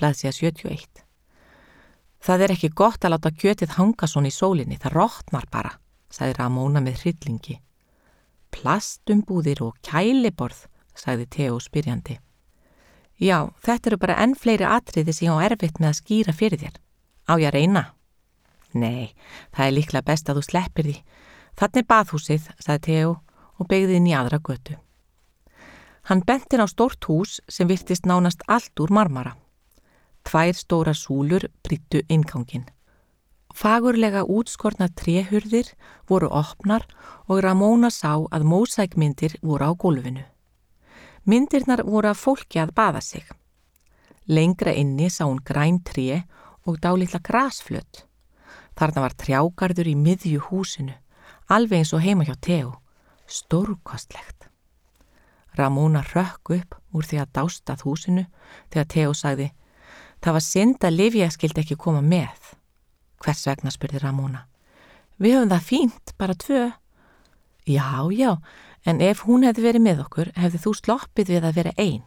blaðsíða 71. Það er ekki gott að láta kjötið hanga svona í sólinni, það rotnar bara, sagði Ramóna með hryllingi. Plastumbúðir og kæliborð, sagði Theo spyrjandi. Já, þetta eru bara enn fleiri atriði sem ég á erfitt með að skýra fyrir þér. Á ég að reyna? Nei, það er líklega best að þú sleppir því. Þarna er baðhúsið, sagði Theo og beygði inn í aðra götu. Hann benti á stórt hús sem virtist nánast allt úr marmara. 2 stórar súlur prýddu innganginn. Fagurlega útskornar tréhurðir voru opnar og Ramóna sá að mósaíkmyndir voru á gólfinu. Myndirnar voru af fólki að baða sig. Lengra inni sá hún græn tré og dálitla grasflöt. Þarna var trjágarður í miðju húsinu, alveg eins og heima hjá Theo. Stórkostlegt. Ramóna hrökk upp úr því að dásta að húsinu þegar Theo sagði: Það var synd að Livia skildi ekki koma með. Hvers vegna, spurði Ramóna. Við höfum það fínt, bara 2. Já, en ef hún hefði verið með okkur, hefði þú sloppið við að vera ein.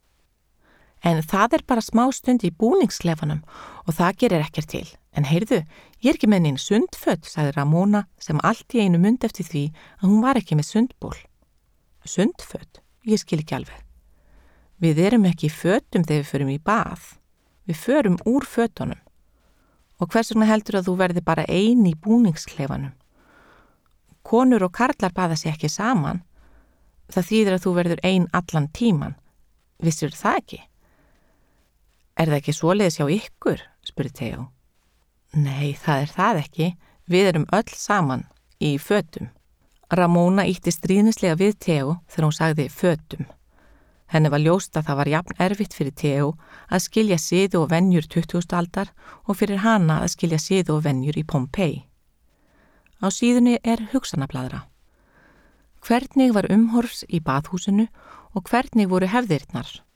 En það er bara smá stund í búningsklefanum og það gerir ekkert til. En heyrðu, ég er ekki með neinn sundföt, sagði Ramóna sem allt í einu mundi eftir því að hún var ekki með sundból. Sundföt? Ég skil ekki alveg. Við erum ekki í fötum þegar við förum í bað. Við förum úr fötunum. Og hvers vegna heldur að þú verði bara ein í búningsklefanum? Konur og karlar baða sig ekki saman. Það þýðir að þú verður ein allan tíman. Vissir það ekki? Er það ekki svoleiðis hjá ykkur? Spurði Theo. Nei, það er það ekki. Við erum öll saman í fötum. Ramóna ýtti stríðnislega við Theo þegar hún sagði fötum. Henni var ljóst að það var jafn erfitt fyrir Theo að skilja siði og venjur 20. aldar og fyrir hana að skilja siði og venjur í Pompeii. Á síðunni er hugsanablaðra. Hvernig var umhorfs í baðhúsinu og hvernig voru hefðirnar?